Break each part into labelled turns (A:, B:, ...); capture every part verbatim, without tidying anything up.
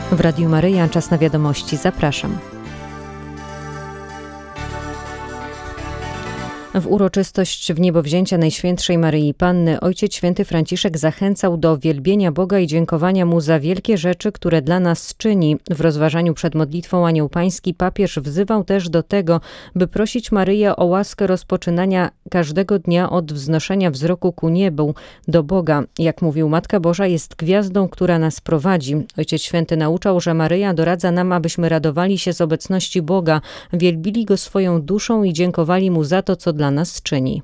A: W Radiu Maryja, czas na wiadomości. Zapraszam. W uroczystość wniebowzięcia Najświętszej Maryi Panny Ojciec Święty Franciszek zachęcał do wielbienia Boga i dziękowania Mu za wielkie rzeczy, które dla nas czyni. W rozważaniu przed modlitwą Anioł Pański papież wzywał też do tego, by prosić Maryję o łaskę rozpoczynania każdego dnia od wznoszenia wzroku ku niebu, do Boga. Jak mówił, Matka Boża jest gwiazdą, która nas prowadzi. Ojciec Święty nauczał, że Maryja doradza nam, abyśmy radowali się z obecności Boga, wielbili Go swoją duszą i dziękowali Mu za to, co dla nas czyni.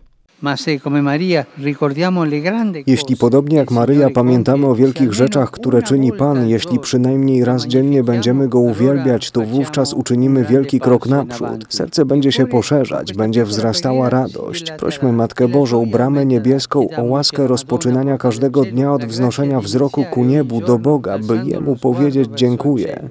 B: Jeśli podobnie jak Maryja pamiętamy o wielkich rzeczach, które czyni Pan, jeśli przynajmniej raz dziennie będziemy Go uwielbiać, to wówczas uczynimy wielki krok naprzód. Serce będzie się poszerzać, będzie wzrastała radość. Prośmy Matkę Bożą, bramę niebieską, o łaskę rozpoczynania każdego dnia od wznoszenia wzroku ku niebu, do Boga, by Jemu powiedzieć dziękuję.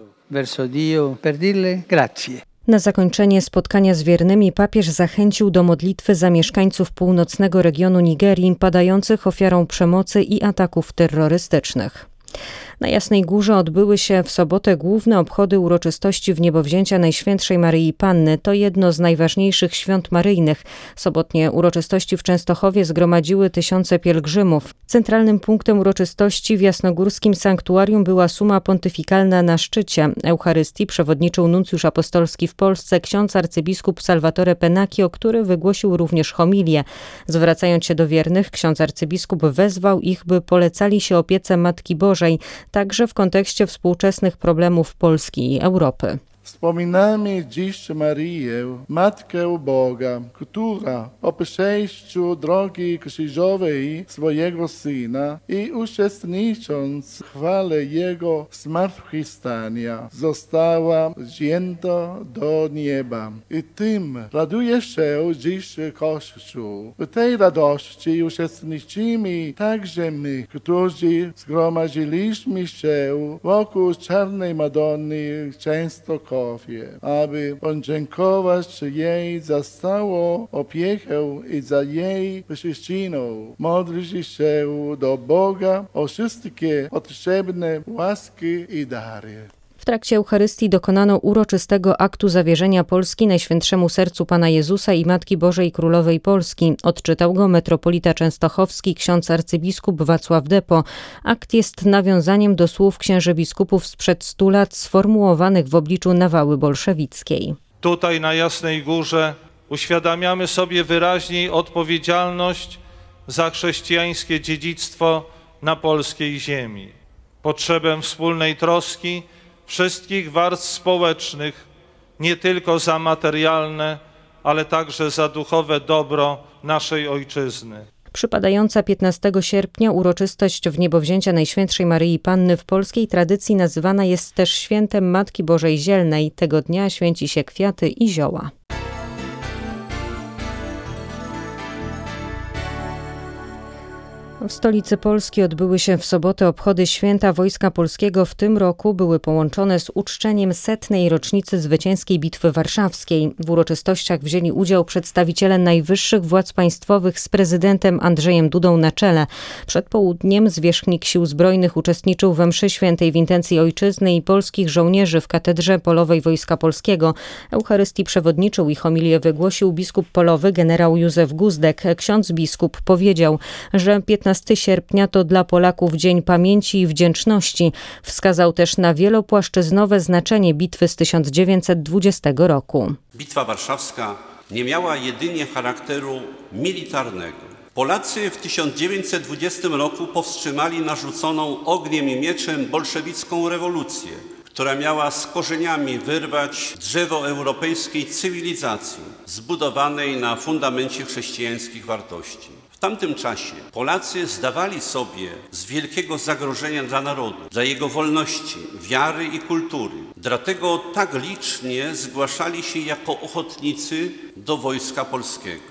A: Na zakończenie spotkania z wiernymi papież zachęcił do modlitwy za mieszkańców północnego regionu Nigerii padających ofiarą przemocy i ataków terrorystycznych. Na Jasnej Górze odbyły się w sobotę główne obchody uroczystości wniebowzięcia Najświętszej Maryi Panny. To jedno z najważniejszych świąt maryjnych. Sobotnie uroczystości w Częstochowie zgromadziły tysiące pielgrzymów. Centralnym punktem uroczystości w jasnogórskim sanktuarium była suma pontyfikalna na szczycie. Eucharystii przewodniczył nuncjusz apostolski w Polsce ksiądz arcybiskup Salvatore Pennacchio, który wygłosił również homilię. Zwracając się do wiernych, ksiądz arcybiskup wezwał ich, by polecali się opiece Matki Bożej, także w kontekście współczesnych problemów Polski i Europy.
C: Wspominamy dziś Maryję, Matkę Boga, która po przejściu drogi krzyżowej swojego Syna i uczestnicząc w chwale Jego zmartwychwstania, została wzięta do nieba. I tym raduje się dziś Kościół. W tej radości uczestniczymy także my, którzy zgromadziliśmy się wokół Czarnej Madony często, aby podziękować jej za stałą opiekę i za jej przyczyną. Modlić się do Boga o wszystkie potrzebne łaski i dary.
A: W trakcie Eucharystii dokonano uroczystego aktu zawierzenia Polski Najświętszemu Sercu Pana Jezusa i Matki Bożej Królowej Polski. Odczytał go metropolita częstochowski ksiądz arcybiskup Wacław Depo. Akt jest nawiązaniem do słów księży biskupów sprzed stu lat sformułowanych w obliczu nawały bolszewickiej.
D: Tutaj na Jasnej Górze uświadamiamy sobie wyraźniej odpowiedzialność za chrześcijańskie dziedzictwo na polskiej ziemi. Potrzebę wspólnej troski wszystkich warstw społecznych, nie tylko za materialne, ale także za duchowe dobro naszej ojczyzny.
A: Przypadająca piętnastego sierpnia uroczystość wniebowzięcia Najświętszej Maryi Panny w polskiej tradycji nazywana jest też świętem Matki Bożej Zielnej. Tego dnia święci się kwiaty i zioła. W stolicy Polski odbyły się w sobotę obchody Święta Wojska Polskiego. W tym roku były połączone z uczczeniem setnej rocznicy zwycięskiej Bitwy Warszawskiej. W uroczystościach wzięli udział przedstawiciele najwyższych władz państwowych z prezydentem Andrzejem Dudą na czele. Przed południem zwierzchnik Sił Zbrojnych uczestniczył we mszy świętej w intencji ojczyzny i polskich żołnierzy w Katedrze Polowej Wojska Polskiego. Eucharystii przewodniczył i homilię wygłosił biskup polowy generał Józef Guzdek. Ksiądz biskup powiedział, że piętnastego sierpnia to dla Polaków Dzień Pamięci i Wdzięczności. Wskazał też na wielopłaszczyznowe znaczenie bitwy z tysiąc dziewięćset dwudziestego roku.
E: Bitwa warszawska nie miała jedynie charakteru militarnego. Polacy w tysiąc dziewięćset dwudziestym roku powstrzymali narzuconą ogniem i mieczem bolszewicką rewolucję, która miała z korzeniami wyrwać drzewo europejskiej cywilizacji zbudowanej na fundamencie chrześcijańskich wartości. W tamtym czasie Polacy zdawali sobie z wielkiego zagrożenia dla narodu, dla jego wolności, wiary i kultury. Dlatego tak licznie zgłaszali się jako ochotnicy do Wojska Polskiego.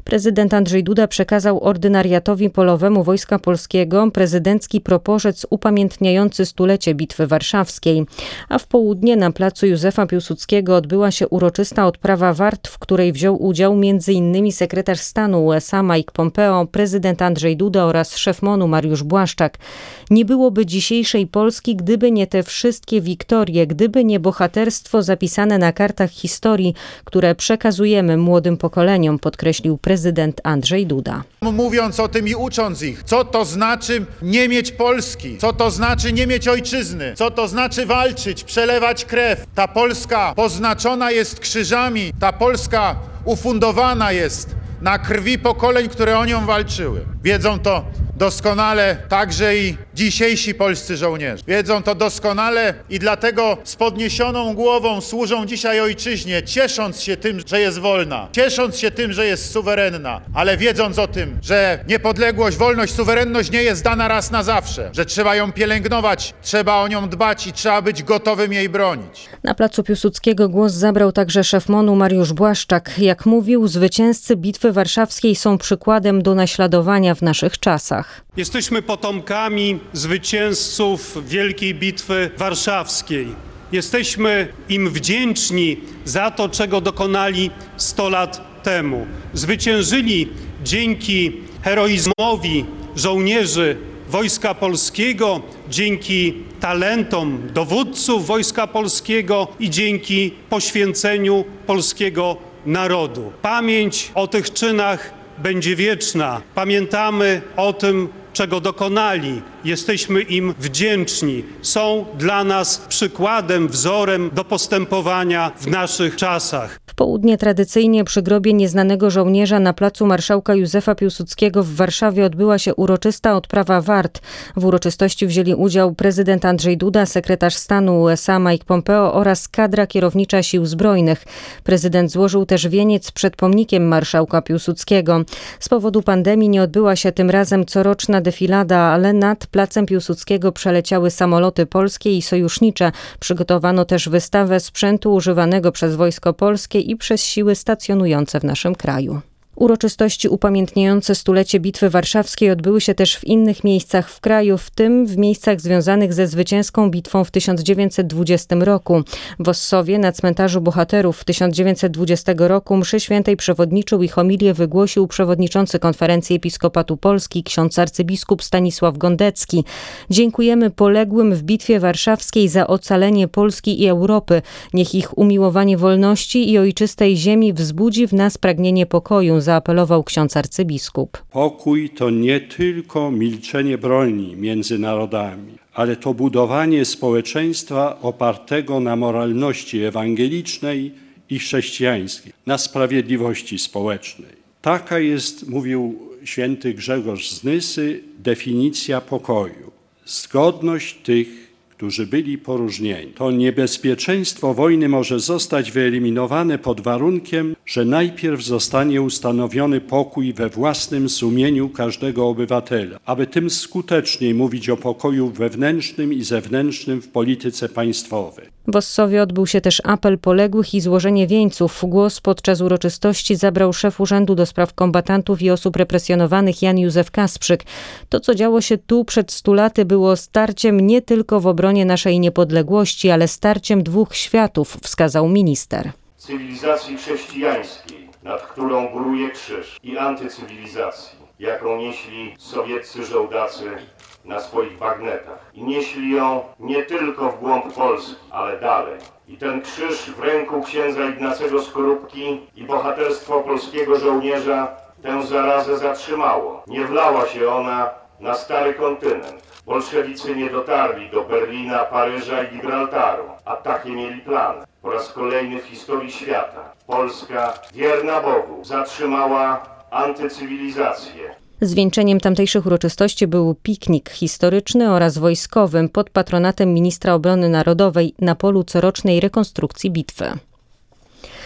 A: Prezydent Andrzej Duda przekazał ordynariatowi polowemu Wojska Polskiego prezydencki proporzec upamiętniający stulecie Bitwy Warszawskiej. A w południe na placu Józefa Piłsudskiego odbyła się uroczysta odprawa wart, w której wziął udział między innymi sekretarz stanu U S A Mike Pompeo, prezydent Andrzej Duda oraz szef M O N-u Mariusz Błaszczak. Nie byłoby dzisiejszej Polski, gdyby nie te wszystkie wiktorie, gdyby nie bohaterstwo zapisane na kartach historii, które przekazujemy młodym pokoleniom, podkreślił prezydent Andrzej Duda.
F: Mówiąc o tym i ucząc ich, co to znaczy nie mieć Polski, co to znaczy nie mieć ojczyzny, co to znaczy walczyć, przelewać krew. Ta Polska poznaczona jest krzyżami, ta Polska ufundowana jest na krwi pokoleń, które o nią walczyły. Wiedzą to doskonale także i dzisiejsi polscy żołnierze. Wiedzą to doskonale i dlatego z podniesioną głową służą dzisiaj ojczyźnie, ciesząc się tym, że jest wolna, ciesząc się tym, że jest suwerenna, ale wiedząc o tym, że niepodległość, wolność, suwerenność nie jest dana raz na zawsze, że trzeba ją pielęgnować, trzeba o nią dbać i trzeba być gotowym jej bronić.
A: Na placu Piłsudskiego głos zabrał także szef M O N-u Mariusz Błaszczak. Jak mówił, zwycięzcy Bitwy Warszawskiej są przykładem do naśladowania w naszych czasach.
G: Jesteśmy potomkami zwycięzców Wielkiej Bitwy Warszawskiej. Jesteśmy im wdzięczni za to, czego dokonali sto lat temu. Zwyciężyli dzięki heroizmowi żołnierzy Wojska Polskiego, dzięki talentom dowódców Wojska Polskiego i dzięki poświęceniu polskiego narodu. Pamięć o tych czynach będzie wieczna. Pamiętamy o tym, czego dokonali. Jesteśmy im wdzięczni. Są dla nas przykładem, wzorem do postępowania w naszych czasach.
A: W południe tradycyjnie przy grobie nieznanego żołnierza na placu Marszałka Józefa Piłsudskiego w Warszawie odbyła się uroczysta odprawa wart. W uroczystości wzięli udział prezydent Andrzej Duda, sekretarz stanu U S A Mike Pompeo oraz kadra kierownicza Sił Zbrojnych. Prezydent złożył też wieniec przed pomnikiem Marszałka Piłsudskiego. Z powodu pandemii nie odbyła się tym razem coroczna defilada, ale nad placem Piłsudskiego przeleciały samoloty polskie i sojusznicze. Przygotowano też wystawę sprzętu używanego przez Wojsko Polskie i przez siły stacjonujące w naszym kraju. Uroczystości upamiętniające stulecie Bitwy Warszawskiej odbyły się też w innych miejscach w kraju, w tym w miejscach związanych ze zwycięską bitwą w tysiąc dziewięćset dwudziestym roku. W Ossowie na cmentarzu bohaterów w tysiąc dziewięćset dwudziestym roku mszy świętej przewodniczył i homilię wygłosił przewodniczący Konferencji Episkopatu Polski ksiądz arcybiskup Stanisław Gondecki. Dziękujemy poległym w Bitwie Warszawskiej za ocalenie Polski i Europy. Niech ich umiłowanie wolności i ojczystej ziemi wzbudzi w nas pragnienie pokoju, zaapelował ksiądz arcybiskup.
H: Pokój to nie tylko milczenie broni między narodami, ale to budowanie społeczeństwa opartego na moralności ewangelicznej i chrześcijańskiej, na sprawiedliwości społecznej. Taka jest, mówił święty Grzegorz z Nysy, definicja pokoju. Zgodność tych, którzy byli poróżnieni. To niebezpieczeństwo wojny może zostać wyeliminowane pod warunkiem, że najpierw zostanie ustanowiony pokój we własnym sumieniu każdego obywatela, aby tym skuteczniej mówić o pokoju wewnętrznym i zewnętrznym w polityce państwowej.
A: W Ossowie odbył się też apel poległych i złożenie wieńców. Głos podczas uroczystości zabrał szef Urzędu do Spraw Kombatantów i Osób Represjonowanych Jan Józef Kasprzyk. To, co działo się tu przed stu laty, było starciem nie tylko w obronie naszej niepodległości, ale starciem dwóch światów, wskazał minister.
I: Cywilizacji chrześcijańskiej, nad którą góruje krzyż, i antycywilizacji, jaką nieśli sowieccy żołdacy na swoich bagnetach. I nieśli ją nie tylko w głąb Polski, ale dalej. I ten krzyż w ręku księdza Ignacego Skorupki i bohaterstwo polskiego żołnierza tę zarazę zatrzymało. Nie wlała się ona na stary kontynent. Bolszewicy nie dotarli do Berlina, Paryża i Gibraltaru, a takie mieli plany. Po raz kolejny w historii świata Polska, wierna Bogu, zatrzymała antycywilizację.
A: Zwieńczeniem tamtejszych uroczystości był piknik historyczny oraz wojskowy pod patronatem ministra obrony narodowej na polu corocznej rekonstrukcji bitwy.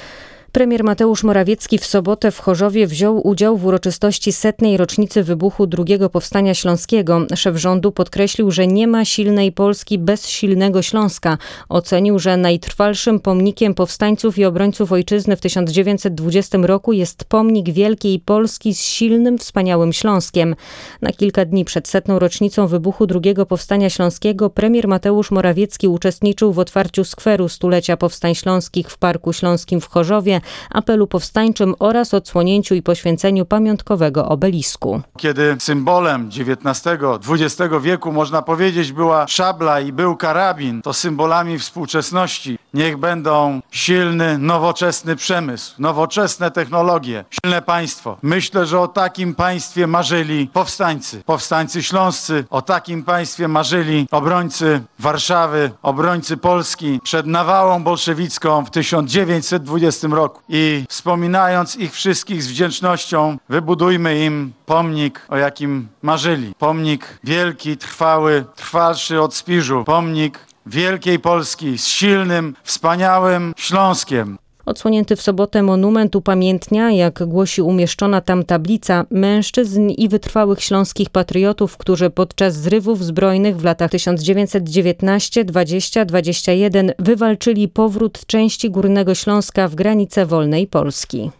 A: Premier Mateusz Morawiecki w sobotę w Chorzowie wziął udział w uroczystości setnej rocznicy wybuchu drugiego Powstania Śląskiego. Szef rządu podkreślił, że nie ma silnej Polski bez silnego Śląska. Ocenił, że najtrwalszym pomnikiem powstańców i obrońców ojczyzny w tysiąc dziewięćset dwudziestym roku jest pomnik wielkiej Polski z silnym, wspaniałym Śląskiem. Na kilka dni przed setną rocznicą wybuchu drugiego Powstania Śląskiego premier Mateusz Morawiecki uczestniczył w otwarciu skweru stulecia Powstań Śląskich w Parku Śląskim w Chorzowie, apelu powstańczym oraz odsłonięciu i poświęceniu pamiątkowego obelisku.
F: Kiedy symbolem dziewiętnastego dwudziestego wieku, można powiedzieć, była szabla i był karabin, to symbolami współczesności niech będą silny, nowoczesny przemysł, nowoczesne technologie, silne państwo. Myślę, że o takim państwie marzyli powstańcy, powstańcy śląscy, o takim państwie marzyli obrońcy Warszawy, obrońcy Polski przed nawałą bolszewicką w tysiąc dziewięćset dwudziestym roku. I wspominając ich wszystkich z wdzięcznością, wybudujmy im pomnik, o jakim marzyli. Pomnik wielki, trwały, trwalszy od Spiżu. Pomnik wielkiej Polski z silnym, wspaniałym Śląskiem.
A: Odsłonięty w sobotę monument upamiętnia, jak głosi umieszczona tam tablica, mężczyzn i wytrwałych śląskich patriotów, którzy podczas zrywów zbrojnych w latach tysiąc dziewięćset dziewiętnasty, dwudziesty, dwudziesty pierwszy wywalczyli powrót części Górnego Śląska w granice wolnej Polski.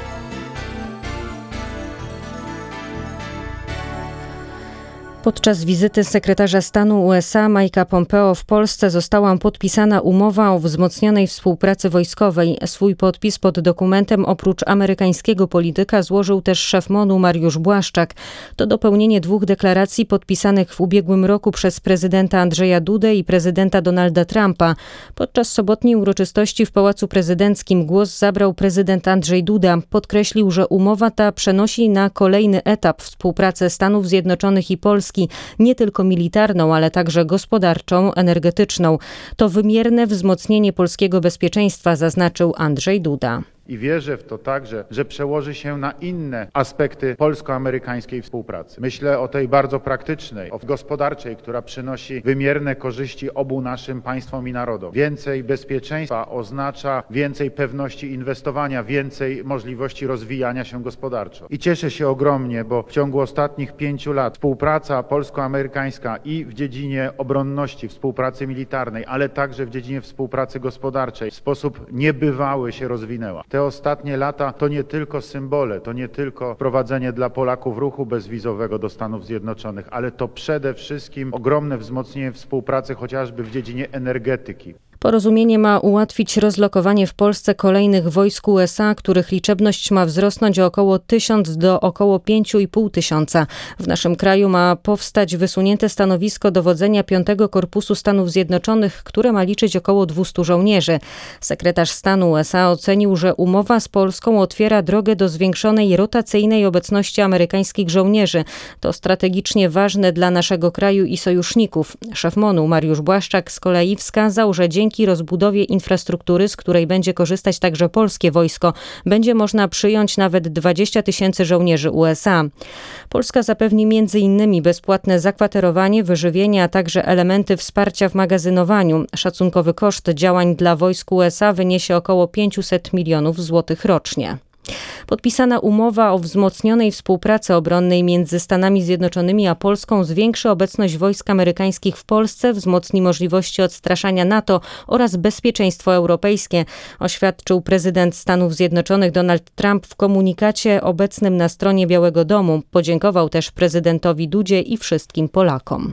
A: Podczas wizyty sekretarza stanu U S A Mike'a Pompeo w Polsce została podpisana umowa o wzmocnionej współpracy wojskowej. Swój podpis pod dokumentem oprócz amerykańskiego polityka złożył też szef M O N-u Mariusz Błaszczak. To dopełnienie dwóch deklaracji podpisanych w ubiegłym roku przez prezydenta Andrzeja Dudę i prezydenta Donalda Trumpa. Podczas sobotniej uroczystości w Pałacu Prezydenckim głos zabrał prezydent Andrzej Duda. Podkreślił, że umowa ta przenosi na kolejny etap współpracę Stanów Zjednoczonych i Polski, nie tylko militarną, ale także gospodarczą, energetyczną. To wymierne wzmocnienie polskiego bezpieczeństwa, zaznaczył Andrzej Duda.
F: I wierzę w to także, że przełoży się na inne aspekty polsko-amerykańskiej współpracy. Myślę o tej bardzo praktycznej, o gospodarczej, która przynosi wymierne korzyści obu naszym państwom i narodom. Więcej bezpieczeństwa oznacza więcej pewności inwestowania, więcej możliwości rozwijania się gospodarczo. I cieszę się ogromnie, bo w ciągu ostatnich pięciu lat współpraca polsko-amerykańska i w dziedzinie obronności, współpracy militarnej, ale także w dziedzinie współpracy gospodarczej w sposób niebywały się rozwinęła. Te ostatnie lata to nie tylko symbole, to nie tylko wprowadzenie dla Polaków ruchu bezwizowego do Stanów Zjednoczonych, ale to przede wszystkim ogromne wzmocnienie współpracy chociażby w dziedzinie energetyki.
A: Porozumienie ma ułatwić rozlokowanie w Polsce kolejnych wojsk U S A, których liczebność ma wzrosnąć o około tysiąc do około pięciu i pół tysiąca. W naszym kraju ma powstać wysunięte stanowisko dowodzenia piątego Korpusu Stanów Zjednoczonych, które ma liczyć około dwustu żołnierzy. Sekretarz stanu U S A ocenił, że umowa z Polską otwiera drogę do zwiększonej rotacyjnej obecności amerykańskich żołnierzy. To strategicznie ważne dla naszego kraju i sojuszników. Szef M O N-u Mariusz Błaszczak z kolei wskazał, że dzięki Dzięki rozbudowie infrastruktury, z której będzie korzystać także polskie wojsko, będzie można przyjąć nawet dwadzieścia tysięcy żołnierzy U S A. Polska zapewni między innymi bezpłatne zakwaterowanie, wyżywienie, a także elementy wsparcia w magazynowaniu. Szacunkowy koszt działań dla wojsk U S A wyniesie około pięćset milionów złotych rocznie. Podpisana umowa o wzmocnionej współpracy obronnej między Stanami Zjednoczonymi a Polską zwiększy obecność wojsk amerykańskich w Polsce, wzmocni możliwości odstraszania NATO oraz bezpieczeństwo europejskie, oświadczył prezydent Stanów Zjednoczonych Donald Trump w komunikacie obecnym na stronie Białego Domu. Podziękował też prezydentowi Dudzie i wszystkim Polakom.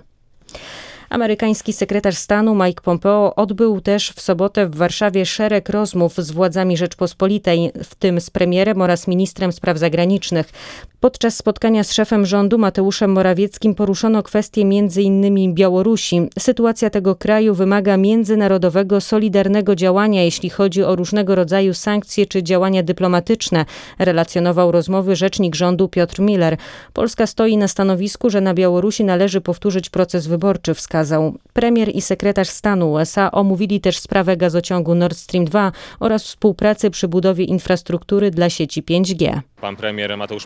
A: Amerykański sekretarz stanu Mike Pompeo odbył też w sobotę w Warszawie szereg rozmów z władzami Rzeczpospolitej, w tym z premierem oraz ministrem spraw zagranicznych. Podczas spotkania z szefem rządu Mateuszem Morawieckim poruszono kwestie między innymi Białorusi. Sytuacja tego kraju wymaga międzynarodowego, solidarnego działania, jeśli chodzi o różnego rodzaju sankcje czy działania dyplomatyczne, relacjonował rozmowy rzecznik rządu Piotr Miller. Polska stoi na stanowisku, że na Białorusi należy powtórzyć proces wyborczy, wskazał. Premier i sekretarz stanu U S A omówili też sprawę gazociągu Nord Stream dwa oraz współpracy przy budowie infrastruktury dla sieci pięć G.
J: Pan premier Mateusz Morawiecki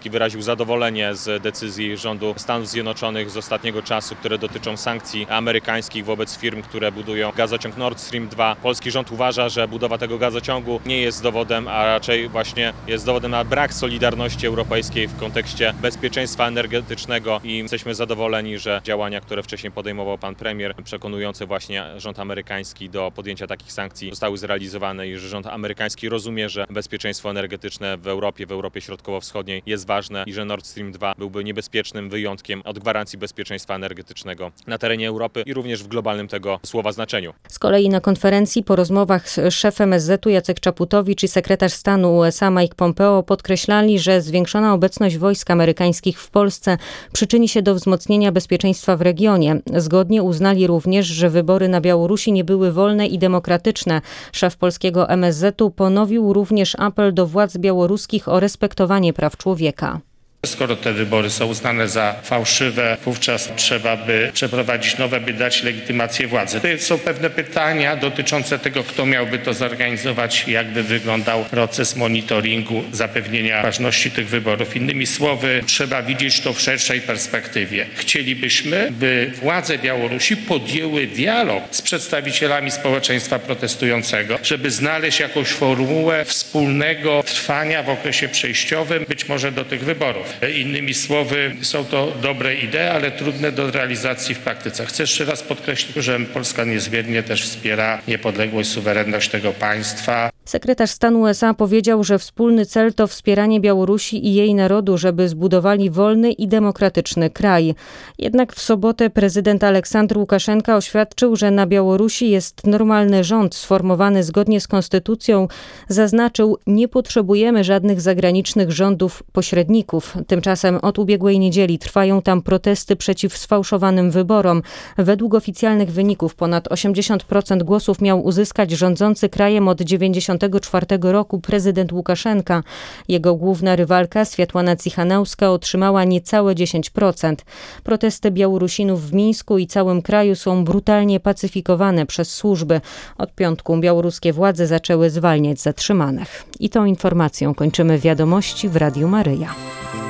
J: Zełenski wyraził zadowolenie z decyzji rządu Stanów Zjednoczonych z ostatniego czasu, które dotyczą sankcji amerykańskich wobec firm, które budują gazociąg Nord Stream dwa. Polski rząd uważa, że budowa tego gazociągu nie jest dowodem, a raczej właśnie jest dowodem na brak solidarności europejskiej w kontekście bezpieczeństwa energetycznego i jesteśmy zadowoleni, że działania, które wcześniej podejmował pan premier, przekonujące właśnie rząd amerykański do podjęcia takich sankcji, zostały zrealizowane i że rząd amerykański rozumie, że bezpieczeństwo energetyczne w Europie, w Europie Środkowo-Wschodniej jest ważne i że Nord Stream dwa byłby niebezpiecznym wyjątkiem od gwarancji bezpieczeństwa energetycznego na terenie Europy i również w globalnym tego słowa znaczeniu.
A: Z kolei na konferencji po rozmowach z szefem M S Z-u Jacek Czaputowicz i sekretarz stanu U S A Mike Pompeo podkreślali, że zwiększona obecność wojsk amerykańskich w Polsce przyczyni się do wzmocnienia bezpieczeństwa w regionie. Zgodnie uznali również, że wybory na Białorusi nie były wolne i demokratyczne. Szef polskiego M S Z-u ponowił również apel do władz białoruskich o respektowanie praw człowieka.
K: Skoro te wybory są uznane za fałszywe, wówczas trzeba by przeprowadzić nowe, by dać legitymację władzy. To są pewne pytania dotyczące tego, kto miałby to zorganizować, jak by wyglądał proces monitoringu, zapewnienia ważności tych wyborów. Innymi słowy, trzeba widzieć to w szerszej perspektywie. Chcielibyśmy, by władze Białorusi podjęły dialog z przedstawicielami społeczeństwa protestującego, żeby znaleźć jakąś formułę wspólnego trwania w okresie przejściowym, być może do tych wyborów. Innymi słowy, są to dobre idee, ale trudne do realizacji w praktyce. Chcę jeszcze raz podkreślić, że Polska niezmiennie też wspiera niepodległość, suwerenność tego państwa.
A: Sekretarz stanu U S A powiedział, że wspólny cel to wspieranie Białorusi i jej narodu, żeby zbudowali wolny i demokratyczny kraj. Jednak w sobotę prezydent Aleksandr Łukaszenka oświadczył, że na Białorusi jest normalny rząd sformowany zgodnie z konstytucją. Zaznaczył, nie potrzebujemy żadnych zagranicznych rządów pośredników. Tymczasem od ubiegłej niedzieli trwają tam protesty przeciw sfałszowanym wyborom. Według oficjalnych wyników ponad osiemdziesiąt procent głosów miał uzyskać rządzący krajem od dziewięćdziesiątego czwartego roku prezydent Łukaszenka. Jego główna rywalka Swiatłana Cichanouska otrzymała niecałe dziesięć procent. Protesty Białorusinów w Mińsku i całym kraju są brutalnie pacyfikowane przez służby. Od piątku białoruskie władze zaczęły zwalniać zatrzymanych. I tą informacją kończymy wiadomości w Radiu Maryja.